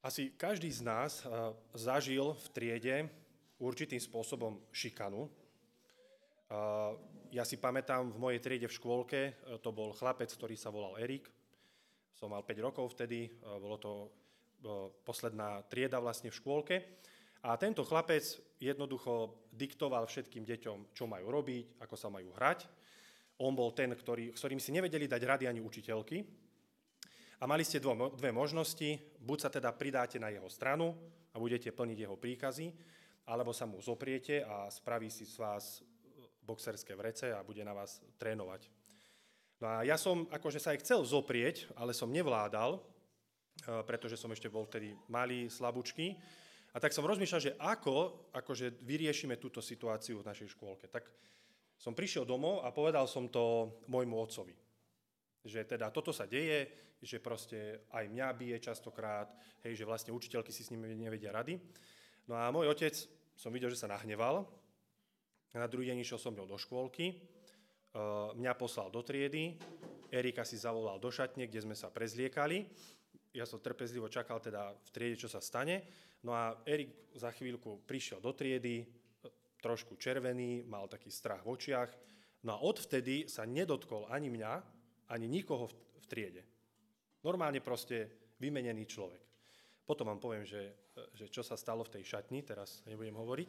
Asi každý z nás zažil v triede určitým spôsobom šikanu. Ja si pamätám, v mojej triede v škôlke to bol chlapec, ktorý sa volal Erik. Som mal 5 rokov vtedy, bolo to posledná trieda vlastne v škôlke. A tento chlapec jednoducho diktoval všetkým deťom, čo majú robiť, ako sa majú hrať. On bol ten, s ktorým si nevedeli dať rady ani učiteľky. A mali ste dve možnosti, buď sa teda pridáte na jeho stranu a budete plniť jeho príkazy, alebo sa mu zopriete a spraví si z vás boxerské vrece a bude na vás trénovať. No a ja som akože sa aj chcel zoprieť, ale som nevládal, pretože som ešte bol vtedy malý, slabúčky. A tak som rozmýšľal, že akože vyriešime túto situáciu v našej škôlke. Tak som prišiel domov a povedal som to môjmu otcovi. Že teda toto sa deje, že proste aj mňa bije častokrát, hej, že vlastne učiteľky si s nimi nevedia rady. No a môj otec, som videl, že sa nahneval. A na druhý deň išiel som ňou do škôlky, mňa poslal do triedy, Erika si zavolal do šatne, kde sme sa prezliekali. Ja som trpezlivo čakal teda v triede, čo sa stane. No a Erik za chvíľku prišiel do triedy, trošku červený, mal taký strach v očiach. No a odvtedy sa nedotkol ani mňa, ani nikoho v triede. Normálne proste vymenený človek. Potom vám poviem, že čo sa stalo v tej šatni, teraz nebudem hovoriť.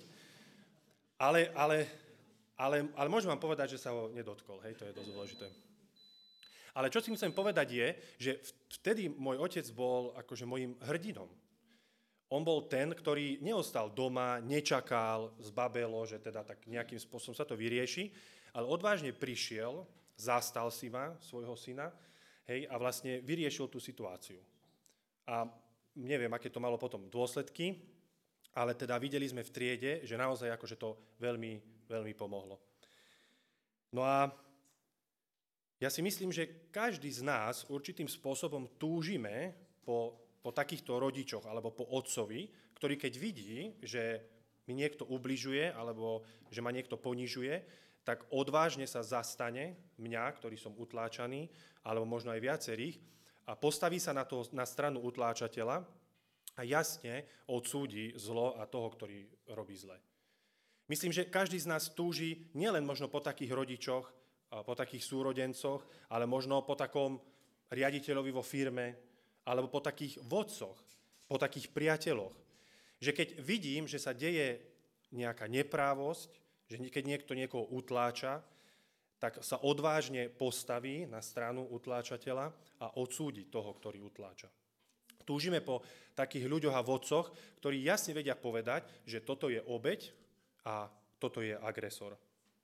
Ale môžem vám povedať, že sa ho nedotkol. Hej, to je dosť dôležité. Ale čo si chcem povedať je, že vtedy môj otec bol akože môjim hrdinom. On bol ten, ktorý neostal doma, nečakal, zbabelo, že teda tak nejakým spôsobom sa to vyrieši, ale odvážne prišiel, zastal si ma, svojho syna, hej, a vlastne vyriešil tú situáciu. A neviem, aké to malo potom dôsledky, ale teda videli sme v triede, že naozaj akože to veľmi, veľmi pomohlo. No a ja si myslím, že každý z nás určitým spôsobom túžime po takýchto rodičoch alebo po otcovi, ktorý keď vidí, že mi niekto ubližuje alebo že ma niekto ponižuje, tak odvážne sa zastane mňa, ktorý som utláčaný, alebo možno aj viacerých, a postaví sa na stranu utláčateľa a jasne odsúdi zlo a toho, ktorý robí zle. Myslím, že každý z nás túži nielen možno po takých rodičoch, po takých súrodencoch, ale možno po takom riaditeľovi vo firme, alebo po takých vodcoch, po takých priateľoch. Že keď vidím, že sa deje nejaká neprávosť, že keď niekto niekoho utláča, tak sa odvážne postaví na stranu utláčateľa a odsúdi toho, ktorý utláča. Túžime po takých ľuďoch a vodcoch, ktorí jasne vedia povedať, že toto je obeť a toto je agresor.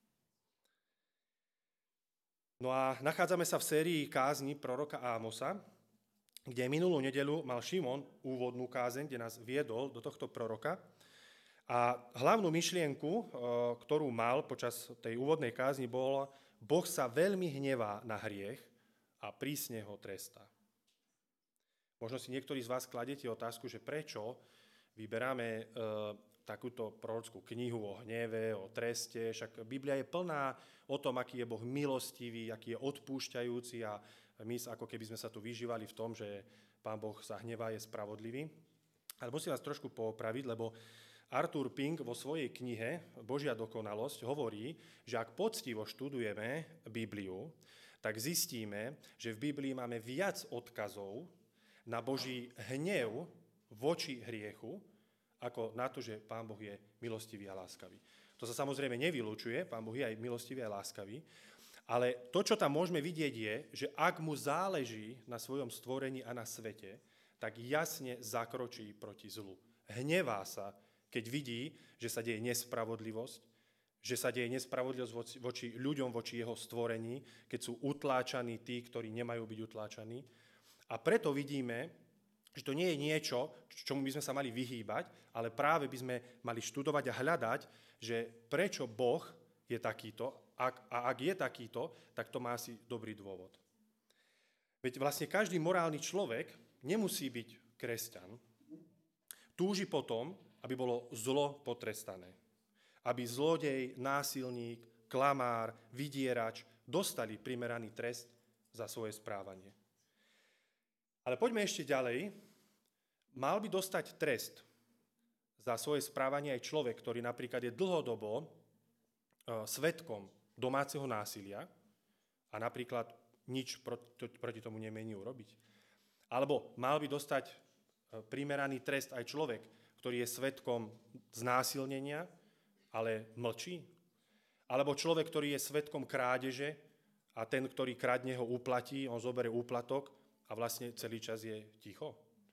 No a nachádzame sa v sérii kázni proroka Ámosa, kde minulú nedeľu mal Šimon úvodnú kázeň, kde nás viedol do tohto proroka. A hlavnú myšlienku, ktorú mal počas tej úvodnej kázni, bolo: Boh sa veľmi hnevá na hriech a prísne ho trestá. Možno si niektorí z vás kladiete otázku, že prečo vyberáme takúto prorockú knihu o hneve, o treste, však Biblia je plná o tom, aký je Boh milostivý, aký je odpúšťajúci a my ako keby sme sa tu vyžívali v tom, že Pán Boh sa hnevá, je spravodlivý. Ale musím vás trošku poopraviť, lebo Arthur Pink vo svojej knihe Božia dokonalosť hovorí, že ak poctivo študujeme Bibliu, tak zistíme, že v Biblii máme viac odkazov na Boží hnev voči hriechu, ako na to, že Pán Boh je milostivý a láskavý. To sa samozrejme nevylučuje, Pán Boh je aj milostivý a láskavý, ale to, čo tam môžeme vidieť, je, že ak mu záleží na svojom stvorení a na svete, tak jasne zakročí proti zlu. Hnevá sa, keď vidí, že sa deje nespravodlivosť, že sa deje nespravodlivosť voči ľuďom, voči jeho stvorení, keď sú utláčaní tí, ktorí nemajú byť utláčaní. A preto vidíme, že to nie je niečo, čomu by sme sa mali vyhýbať, ale práve by sme mali študovať a hľadať, že prečo Boh je takýto, a ak je takýto, tak to má asi dobrý dôvod. Veď vlastne každý morálny človek nemusí byť kresťan. Túži potom, aby bolo zlo potrestané. Aby zlodej, násilník, klamár, vydierač dostali primeraný trest za svoje správanie. Ale poďme ešte ďalej. mal by dostať trest za svoje správanie aj človek, ktorý napríklad je dlhodobo svedkom domáceho násilia a napríklad nič proti tomu nemení urobiť. Alebo mal by dostať primeraný trest aj človek, ktorý je svedkom znásilnenia, ale mlčí. Alebo človek, ktorý je svedkom krádeže a ten, ktorý kradne, ho uplatí, on zoberie úplatok a vlastne celý čas je ticho.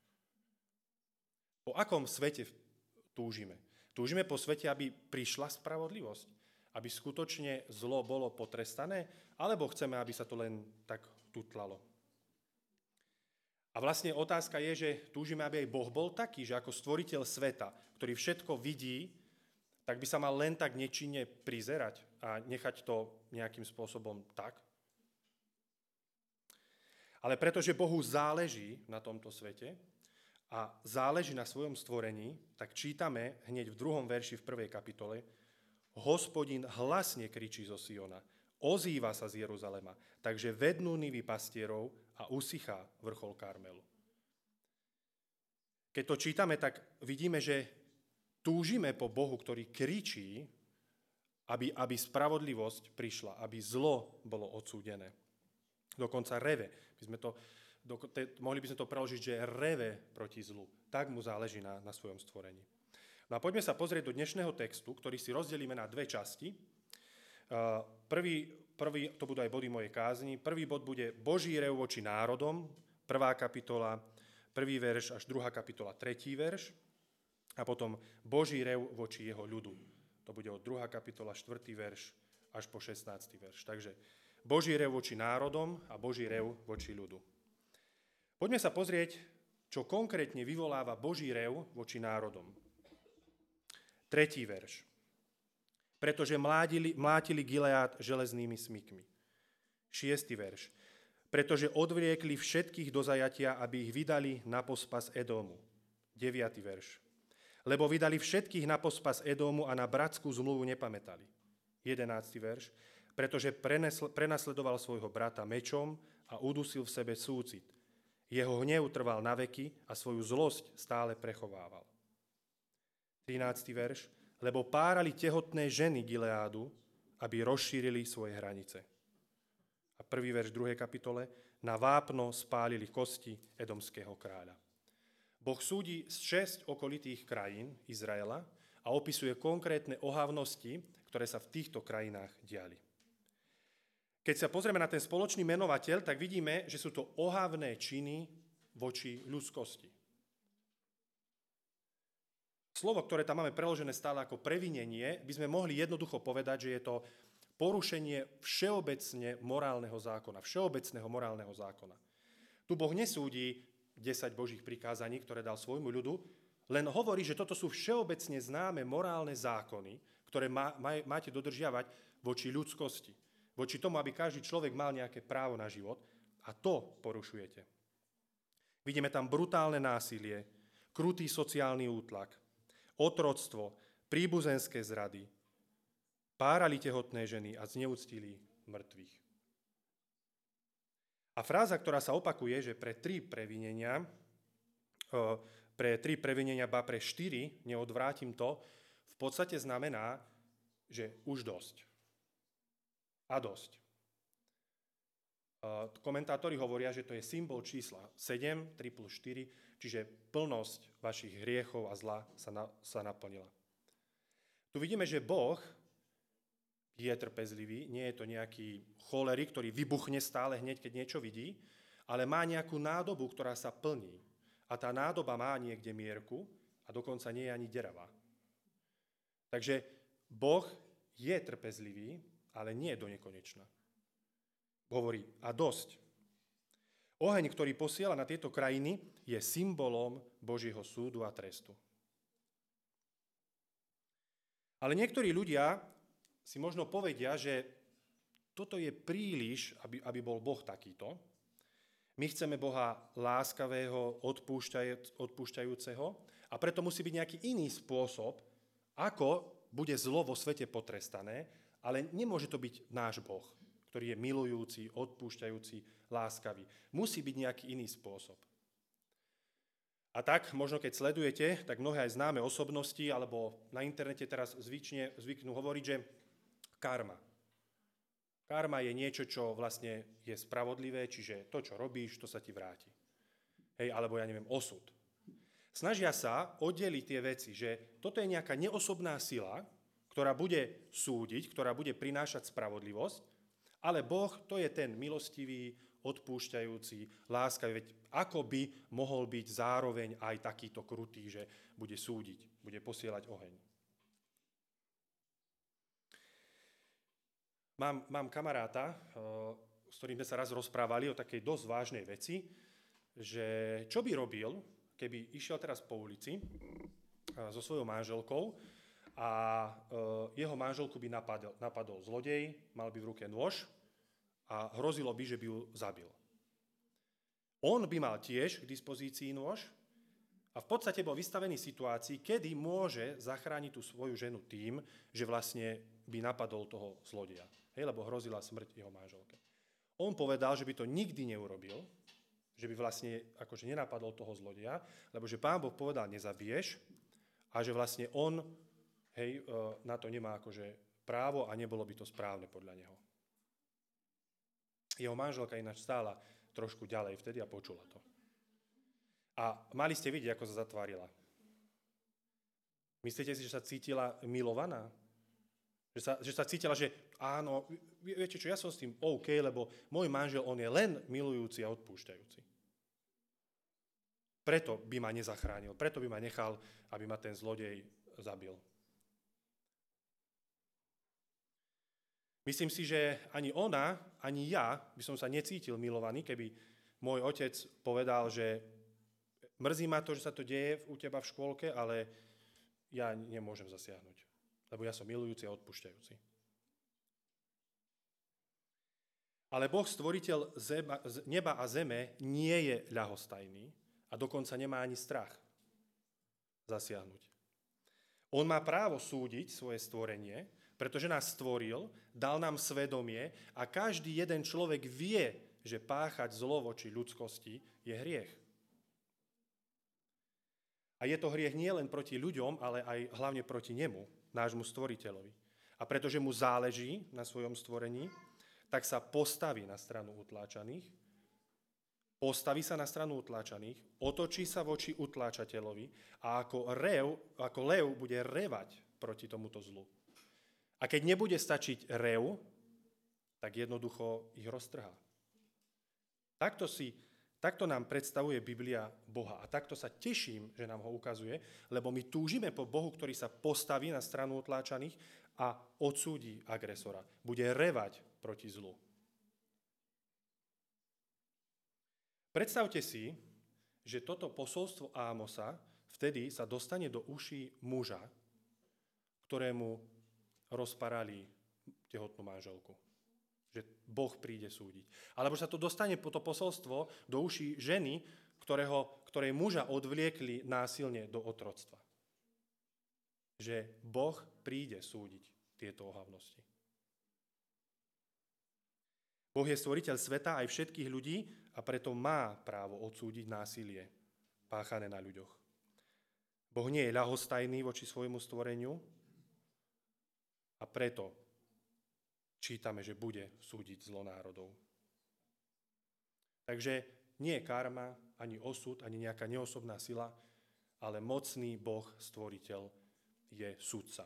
Po akom svete túžime? Túžime po svete, aby prišla spravodlivosť, aby skutočne zlo bolo potrestané, alebo chceme, aby sa to len tak tutlalo? A vlastne otázka je, že túžime, aby aj Boh bol taký, že ako stvoriteľ sveta, ktorý všetko vidí, tak by sa mal len tak nečinne prizerať a nechať to nejakým spôsobom tak. Ale pretože Bohu záleží na tomto svete a záleží na svojom stvorení, tak čítame hneď v 2. verši v 1. kapitole: Hospodin hlasne kričí zo Siona, ozýva sa z Jeruzalema, takže vednú nivy pastierov a usychá vrchol Karmelu. Keď to čítame, tak vidíme, že túžime po Bohu, ktorý kričí, aby spravodlivosť prišla, aby zlo bolo odsúdené. Dokonca reve. Mohli by sme to preložiť, že reve proti zlu. Tak mu záleží na svojom stvorení. No a poďme sa pozrieť do dnešného textu, ktorý si rozdelíme na dve časti. Prvý, to budú aj body mojej kázni. Prvý bod bude Boží rev voči národom, 1. kapitola, 1. verš až 2. kapitola, 3. verš. A potom Boží rev voči jeho ľudu. To bude od 2. kapitola, 4. verš až po 16. verš. Takže Boží rev voči národom a Boží rev voči ľudu. Poďme sa pozrieť, čo konkrétne vyvoláva Boží rev voči národom. 3. verš. Pretože mlátili Gileád železnými smykmi. 6. verš. Pretože odvliekli všetkých do zajatia, aby ich vydali na pospas Edómu. 9. verš. Lebo vydali všetkých na pospas Edómu a na bratskú zmluvu nepamätali. 11. verš. Pretože prenasledoval svojho brata mečom a udusil v sebe súcit. Jeho hnev trval na veky a svoju zlosť stále prechovával. 13. verš. Lebo párali tehotné ženy Gileádu, aby rozšírili svoje hranice. A 1. verš 2. kapitole. Na vápno spálili kosti edomského kráľa. Boh súdi z 6 okolitých krajín Izraela a opisuje konkrétne ohavnosti, ktoré sa v týchto krajinách diali. Keď sa pozrieme na ten spoločný menovateľ, tak vidíme, že sú to ohavné činy voči ľudskosti. Slovo, ktoré tam máme preložené stále ako previnenie, by sme mohli jednoducho povedať, že je to porušenie všeobecného morálneho zákona. Tu Boh nesúdi 10 Božích prikázaní, ktoré dal svojmu ľudu, len hovorí, že toto sú všeobecne známe morálne zákony, ktoré máte dodržiavať voči ľudskosti. Voči tomu, aby každý človek mal nejaké právo na život, a to porušujete. Vidíme tam brutálne násilie, krutý sociálny útlak, otroctvo, príbuzenské zrady, párali tehotné ženy a zneúctili mŕtvych. A fráza, ktorá sa opakuje, že pre 3 previnenia, ba pre 4, neodvrátim to, v podstate znamená, že už dosť. A dosť. Komentátori hovoria, že to je symbol čísla 7, 3 plus 4, čiže plnosť vašich hriechov a zla sa naplnila. Tu vidíme, že Boh je trpezlivý, nie je to nejaký cholerik, ktorý vybuchne stále hneď, keď niečo vidí, ale má nejakú nádobu, ktorá sa plní. A tá nádoba má niekde mierku a dokonca nie je ani deravá. Takže Boh je trpezlivý, ale nie do nekonečna. Hovorí, a dosť. Oheň, ktorý posiela na tieto krajiny, je symbolom Božieho súdu a trestu. Ale niektorí ľudia si možno povedia, že toto je príliš, aby bol Boh takýto. My chceme Boha láskavého, odpúšťajúceho a preto musí byť nejaký iný spôsob, ako bude zlo vo svete potrestané, ale nemôže to byť náš Boh, ktorý je milujúci, odpúšťajúci, láskavý. Musí byť nejaký iný spôsob. A tak, možno keď sledujete, tak mnohé aj známe osobnosti, alebo na internete teraz zvyknú hovoriť, že karma. Karma je niečo, čo vlastne je spravodlivé, čiže to, čo robíš, to sa ti vráti. Hej, alebo ja neviem, osud. Snažia sa oddeliť tie veci, že toto je nejaká neosobná sila, ktorá bude súdiť, ktorá bude prinášať spravodlivosť, ale Boh to je ten milostivý, odpúšťajúci, láskavý. Veď ako by mohol byť zároveň aj takýto krutý, že bude súdiť, bude posielať oheň. Mám kamaráta, s ktorým sme sa raz rozprávali o takej dosť vážnej veci, že čo by robil, keby išiel teraz po ulici so svojou manželkou a jeho manželku by napadol zlodej, mal by v ruke nôž a hrozilo by, že by ju zabil. On by mal tiež k dispozícii nôž a v podstate bol vystavený situácii, kedy môže zachrániť tú svoju ženu tým, že vlastne by napadol toho zlodeja. Hej, lebo hrozila smrť jeho manželke. On povedal, že by to nikdy neurobil, že by vlastne akože nenapadol toho zlodeja, lebo že Pán Boh povedal, nezabiješ a že vlastne on na to nemá akože právo a nebolo by to správne podľa neho. Jeho manželka ináč stála trošku ďalej vtedy a počula to. A mali ste vidieť, ako sa zatvárila. Myslíte si, že sa cítila milovaná? Že sa cítila, že áno, viete čo, ja som s tým OK, lebo môj manžel, on je len milujúci a odpúšťajúci. Preto by ma nezachránil, preto by ma nechal, aby ma ten zlodej zabil. Myslím si, že ani ona, ani ja by som sa necítil milovaný, keby môj otec povedal, že mrzí ma to, že sa to deje u teba v škôlke, ale ja nemôžem zasiahnuť, lebo ja som milujúci a odpúšťajúci. Ale Boh, stvoriteľ neba a zeme, nie je ľahostajný a dokonca nemá ani strach zasiahnuť. On má právo súdiť svoje stvorenie, pretože nás stvoril, dal nám svedomie a každý jeden človek vie, že páchať zlo voči ľudskosti je hriech. A je to hriech nielen proti ľuďom, ale aj hlavne proti nemu, nášmu stvoriteľovi. A pretože mu záleží na svojom stvorení, tak sa postaví na stranu utláčaných, otočí sa voči utláčateľovi a ako lev bude revať proti tomuto zlu. A keď nebude stačiť rev, tak jednoducho ich roztrhá. Takto nám predstavuje Biblia Boha. A takto sa teším, že nám ho ukazuje, lebo my túžime po Bohu, ktorý sa postaví na stranu utláčaných a odsúdi agresora. Bude revať proti zlu. Predstavte si, že toto posolstvo Ámosa vtedy sa dostane do uší muža, ktorému rozparali tehotnú manželku. Že Boh príde súdiť. Alebo sa to dostane po to posolstvo do uší ženy, ktorej muža odvliekli násilne do otroctva. Že Boh príde súdiť tieto ohavnosti. Boh je stvoriteľ sveta aj všetkých ľudí a preto má právo odsúdiť násilie páchané na ľuďoch. Boh nie je ľahostajný voči svojmu stvoreniu, a preto čítame, že bude súdiť zlo národov. Takže nie je karma, ani osud, ani nejaká neosobná sila, ale mocný Boh, stvoriteľ, je sudca.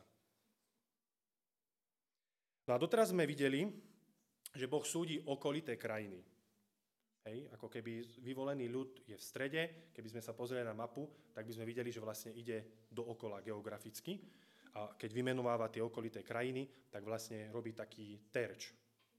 No a doteraz sme videli, že Boh súdi okolité krajiny. Hej, ako keby vyvolený ľud je v strede, keby sme sa pozreli na mapu, tak by sme videli, že vlastne ide dookola geograficky. A keď vymenováva tie okolité krajiny, tak vlastne robí taký terč.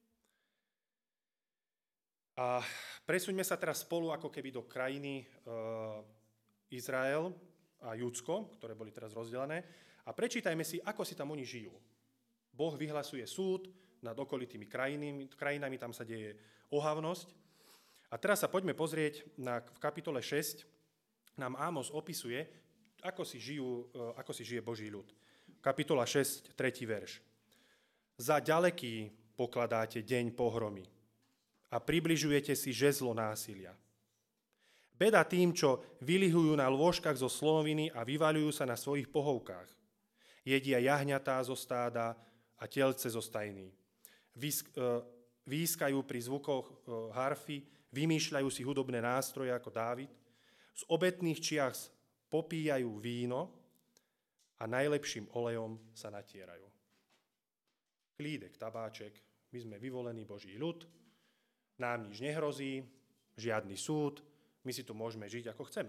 A presuňme sa teraz spolu ako keby do krajiny Izrael a Judsko, ktoré boli teraz rozdelené, a prečítajme si, ako si tam oni žijú. Boh vyhlasuje súd nad okolitými krajinami, tam sa deje ohavnosť. A teraz sa poďme pozrieť, v kapitole 6 nám Ámos opisuje, ako si žije Boží ľud. Kapitola 6, 3. verš. Za ďaleký pokladáte deň pohromy a približujete si žezlo násilia. Beda tým, čo vylihujú na lôžkach zo slonoviny a vyvaľujú sa na svojich pohovkách. Jedia jahňatá zo stáda a telce zo stajní. Výskajú pri zvukoch harfy, vymýšľajú si hudobné nástroje ako Dávid. Z obetných čias popíjajú víno a najlepším olejom sa natierajú. Klídek, tabáček, my sme vyvolený Boží ľud, nám nič nehrozí, žiadny súd, my si tu môžeme žiť ako chceme.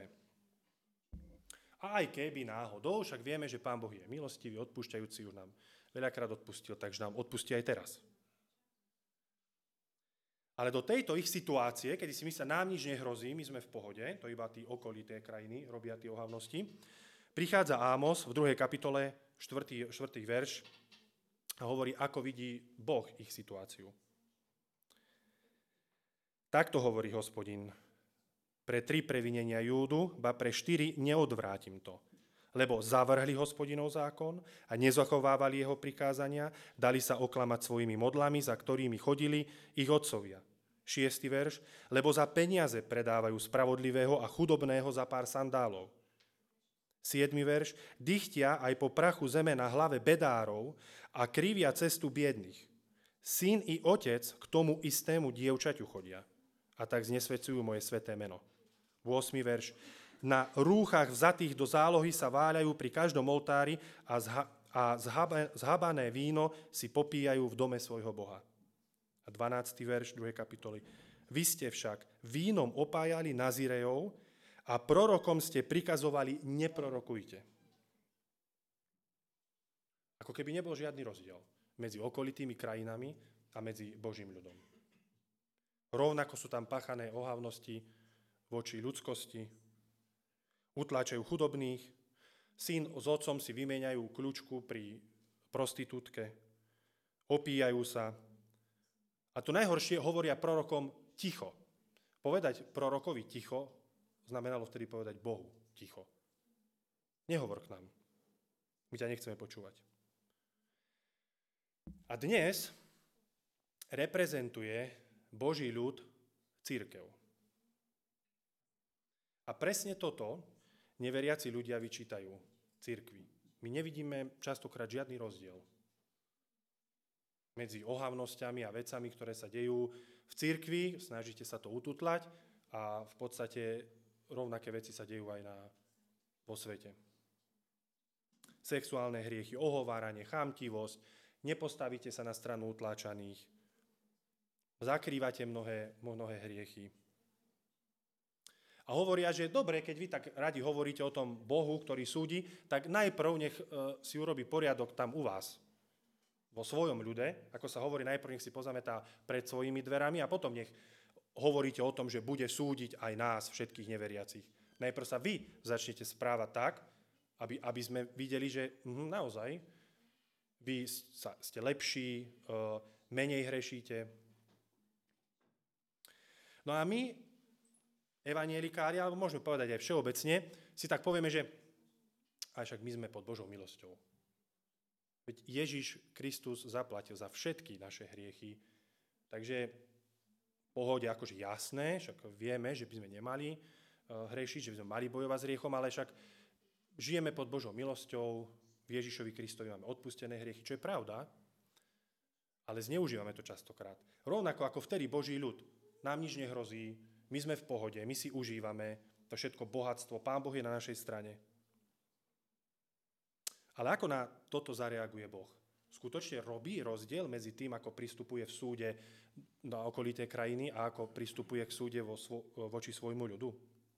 A aj keby náhodou, však vieme, že Pán Boh je milostivý, odpúšťajúci, už nám veľakrát odpustil, takže nám odpustí aj teraz. Ale do tejto ich situácie, kedy si myslia, nám nič nehrozí, my sme v pohode, to iba tí okolité krajiny robia tie ohavnosti, prichádza Ámos v 2. kapitole, 4. verš a hovorí, ako vidí Boh ich situáciu. Takto hovorí Hospodin. Pre 3 previnenia Júdu, ba pre 4 neodvrátim to. Lebo zavrhli Hospodinov zákon a nezachovávali jeho prikázania, dali sa oklamať svojimi modlami, za ktorými chodili ich otcovia. 6. verš. Lebo za peniaze predávajú spravodlivého a chudobného za pár sandálov. 7. verš. Dychtia aj po prachu zeme na hlave bedárov a krivia cestu biedných. Syn i otec k tomu istému dievčaťu chodia a tak znesvedcujú moje sväté meno. 8. verš. Na rúchach vzatých do zálohy sa váľajú pri každom oltári a zhabané víno si popíjajú v dome svojho Boha. A 12. verš 2. kapitoly. Vy ste však vínom opájali Nazirejov a prorokom ste prikazovali neprorokujte. Ako keby nebol žiadny rozdiel medzi okolitými krajinami a medzi Božím ľudom. Rovnako sú tam páchané ohavnosti voči ľudskosti, utláčajú chudobných, syn s otcom si vymieňajú kľúčku pri prostitútke, opíjajú sa. A tu najhoršie hovoria prorokom ticho. Povedať prorokovi ticho znamenalo vtedy povedať Bohu ticho. Nehovor k nám. My ťa nechceme počúvať. A dnes reprezentuje Boží ľud cirkev. A presne toto neveriaci ľudia vyčítajú cirkvi. My nevidíme častokrát žiadny rozdiel medzi ohavnosťami a vecami, ktoré sa dejú v cirkvi, snažíte sa to ututlať a v podstate rovnaké veci sa dejú aj vo svete. Sexuálne hriechy, ohováranie, chamtivosť, nepostavíte sa na stranu utláčaných, zakrývate mnohé hriechy. A hovoria, že dobre, keď vy tak radi hovoríte o tom Bohu, ktorý súdi, tak najprv nech si urobí poriadok tam u vás, vo svojom ľude, ako sa hovorí, najprv nech si pozametá pred svojimi dverami a potom nech hovoríte o tom, že bude súdiť aj nás, všetkých neveriacich. Najprv sa vy začnete správať tak, aby sme videli, že naozaj vy ste lepší, menej hrešíte. No a my, evanjelikári, alebo môžeme povedať aj všeobecne, si tak povieme, že aj však my sme pod Božou milosťou. Veď Ježiš Kristus zaplatil za všetky naše hriechy, takže v pohode akože jasné, však vieme, že by sme nemali hrešiť, že by sme mali bojovať s hriechom, ale však žijeme pod Božou milosťou, v Ježišovi Kristovi máme odpustené hriechy, čo je pravda, ale zneužívame to častokrát. Rovnako ako vtedy Boží ľud, nám nič nehrozí, my sme v pohode, my si užívame to všetko bohatstvo, Pán Boh je na našej strane. Ale ako na toto zareaguje Boh? Skutočne robí rozdiel medzi tým, ako pristupuje v súde na okolité krajiny a ako pristupuje k súde voči svojmu ľudu?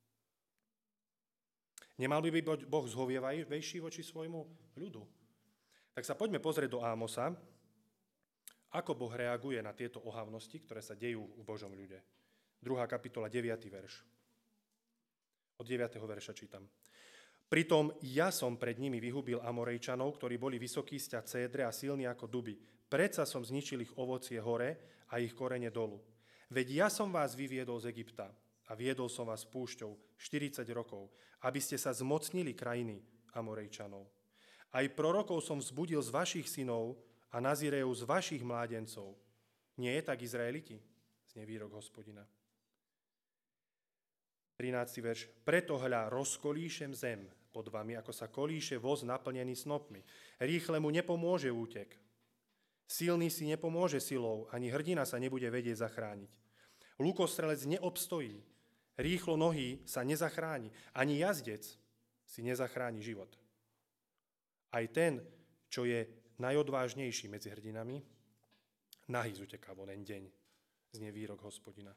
Nemal by byť Boh zhovievavejší voči svojmu ľudu? Tak sa poďme pozrieť do Ámosa, ako Boh reaguje na tieto ohavnosti, ktoré sa dejú v Božom ľude. 2. kapitola, 9. verš. Od 9. verša čítam. Pritom ja som pred nimi vyhubil Amorejčanov, ktorí boli vysokí sťa cédre a silní ako duby. Predsa som zničil ich ovocie hore a ich korene dolu. Veď ja som vás vyviedol z Egypta a viedol som vás púšťou 40 rokov, aby ste sa zmocnili krajiny Amorejčanov. Aj prorokov som vzbudil z vašich synov a Nazirejov z vašich mládencov. Nie je tak, Izraeliti? Znie výrok Hospodina. 13. verš. Preto hľa, rozkolíšem zem pod vami, ako sa kolíše voz naplnený snopmi. Rýchle mu nepomôže útek. Silný si nepomôže silou, ani hrdina sa nebude vedieť zachrániť. Lukostrelec neobstojí, rýchlo nohý sa nezachráni, ani jazdec si nezachráni život. Aj ten, čo je najodvážnejší medzi hrdinami, nahý zuteká v onen deň, znie výrok Hospodina.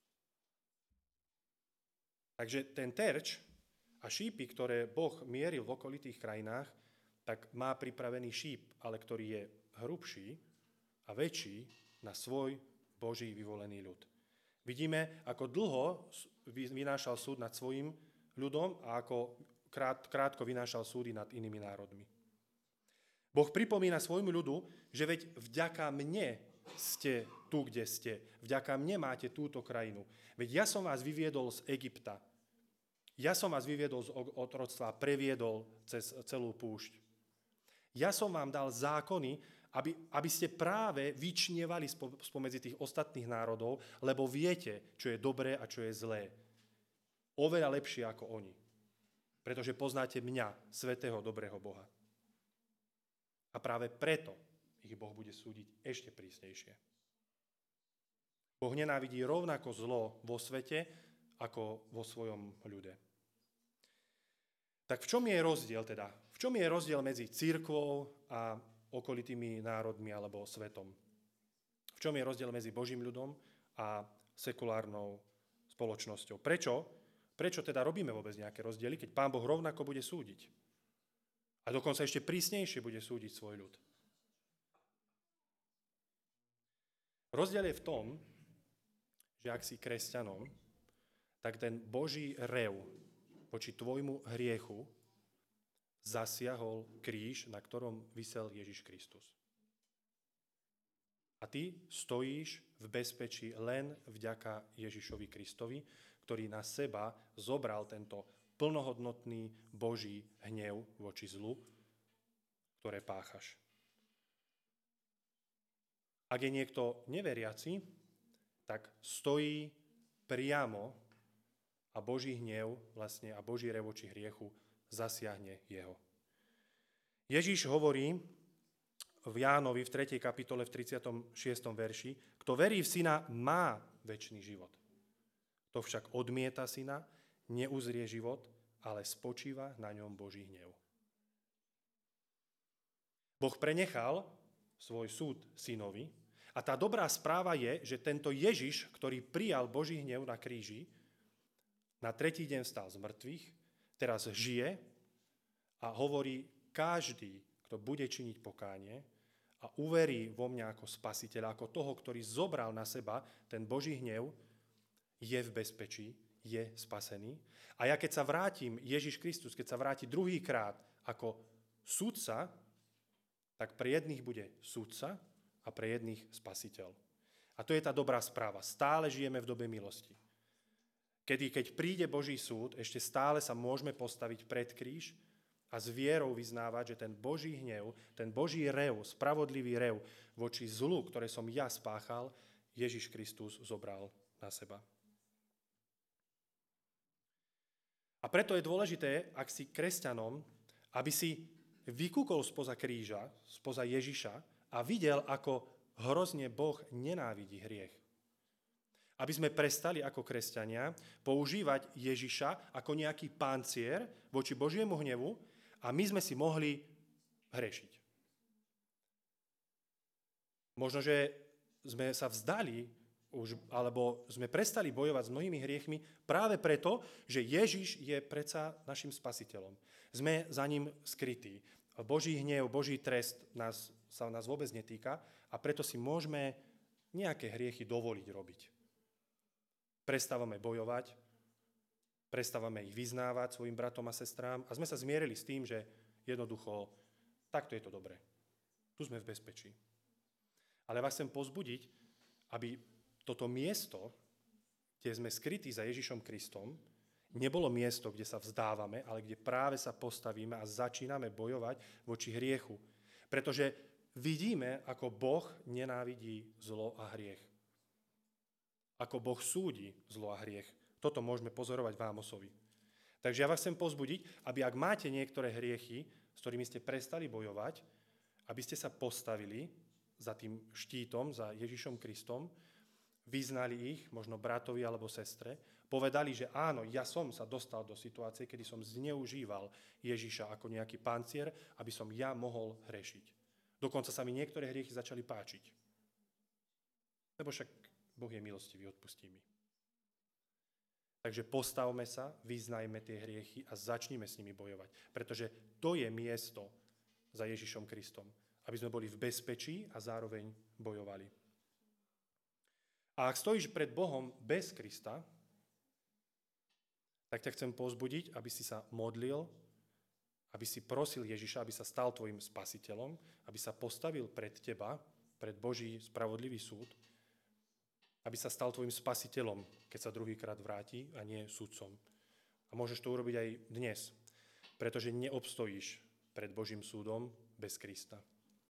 Takže ten terč a šípy, ktoré Boh mieril v okolitých krajinách, tak má pripravený šíp, ale ktorý je hrubší a väčší na svoj Boží vyvolený ľud. Vidíme, ako dlho vynášal súd nad svojim ľudom a ako krátko vynášal súdy nad inými národmi. Boh pripomína svojmu ľudu, že veď vďaka mne ste tu, kde ste. Vďaka mne máte túto krajinu. Veď ja som vás vyviedol z Egypta. Ja som vás vyviedol z otroctva a previedol cez celú púšť. Ja som vám dal zákony, aby ste práve vyčnievali spomedzi tých ostatných národov, lebo viete, čo je dobré a čo je zlé. Oveľa lepšie ako oni. Pretože poznáte mňa, svätého, dobrého Boha. A práve preto ich Boh bude súdiť ešte prísnejšie. Boh nenávidí rovnako zlo vo svete, ako vo svojom ľude. Tak v čom je rozdiel teda? V čom je rozdiel medzi cirkvou a okolitými národmi alebo svetom? V čom je rozdiel medzi Božím ľudom a sekulárnou spoločnosťou? Prečo teda robíme vôbec nejaké rozdiely, keď Pán Boh rovnako bude súdiť? A dokonca ešte prísnejšie bude súdiť svoj ľud. Rozdiel je v tom, že ak si kresťanom, tak ten Boží rev voči tvojmu hriechu zasiahol kríž, na ktorom visel Ježiš Kristus. A ty stojíš v bezpečí len vďaka Ježišovi Kristovi, ktorý na seba zobral tento plnohodnotný Boží hnev voči zlu, ktoré páchaš. Ak je niekto neveriaci, tak stojí priamo a Boží hnev vlastne a Boží rev voči hriechu zasiahne jeho. Ježíš hovorí v Jánovi v 3. kapitole v 36. verši, kto verí v syna, má večný život. Kto však odmieta syna, neuzrie život, ale spočíva na ňom Boží hnev. Boh prenechal svoj súd synovi a tá dobrá správa je, že tento Ježiš, ktorý prijal Boží hnev na kríži, na tretí deň vstal z mŕtvych, teraz žije a hovorí, každý, kto bude činiť pokánie a uverí vo mňa ako spasiteľa, ako toho, ktorý zobral na seba ten Boží hnev, je v bezpečí, je spasený. A ja keď sa vrátim, Ježiš Kristus, keď sa vráti druhýkrát ako sudca, tak pre jedných bude sudca a pre jedných spasiteľ. A to je tá dobrá správa. Stále žijeme v dobe milosti. Keď príde Boží súd, ešte stále sa môžeme postaviť pred kríž a s vierou vyznávať, že ten Boží hnev, ten Boží rev, spravodlivý rev voči zlu, ktoré som ja spáchal, Ježiš Kristus zobral na seba. A preto je dôležité, ak si kresťanom, aby si vykúkol spoza kríža, spoza Ježiša a videl, ako hrozne Boh nenávidí hriech. Aby sme prestali ako kresťania používať Ježiša ako nejaký pancier voči Božiemu hnevu a my sme si mohli hrešiť. Možno, že sme sa vzdali alebo sme prestali bojovať s mnohými hriechmi práve preto, že Ježiš je predsa našim spasiteľom. Sme za ním skrytí. Boží hnev, Boží trest sa nás vôbec netýka a preto si môžeme nejaké hriechy dovoliť robiť. Prestávame bojovať, prestávame ich vyznávať svojim bratom a sestrám a sme sa zmierili s tým, že jednoducho takto je to dobré. Tu sme v bezpečí. Ale vás chcem povzbudiť, aby toto miesto, kde sme skrytí za Ježišom Kristom, nebolo miesto, kde sa vzdávame, ale kde práve sa postavíme a začíname bojovať voči hriechu. Pretože vidíme, ako Boh nenávidí zlo a hriech. Ako Boh súdi zlo a hriech Toto môžeme pozorovať v Ámosovi. Takže ja vás chcem povzbudiť, aby ak máte niektoré hriechy, s ktorými ste prestali bojovať, aby ste sa postavili za tým štítom, za Ježišom Kristom, vyznali ich, možno bratovi alebo sestre, povedali, že áno, ja som sa dostal do situácie, kedy som zneužíval Ježiša ako nejaký pancier, aby som ja mohol hrešiť. Dokonca sa mi niektoré hriechy začali páčiť. Lebo však Boh je milostivý, odpustí mi. Takže postavme sa, vyznajme tie hriechy a začnime s nimi bojovať. Pretože to je miesto za Ježišom Kristom. Aby sme boli v bezpečí a zároveň bojovali. A ak stojíš pred Bohom bez Krista, tak ťa chcem povzbudiť, aby si sa modlil, aby si prosil Ježiša, aby sa stal tvojim spasiteľom, aby sa postavil pred teba, pred Boží spravodlivý súd, aby sa stal tvojim spasiteľom, keď sa druhýkrát vráti a nie sudcom. A môžeš to urobiť aj dnes, pretože neobstojíš pred Božím súdom bez Krista.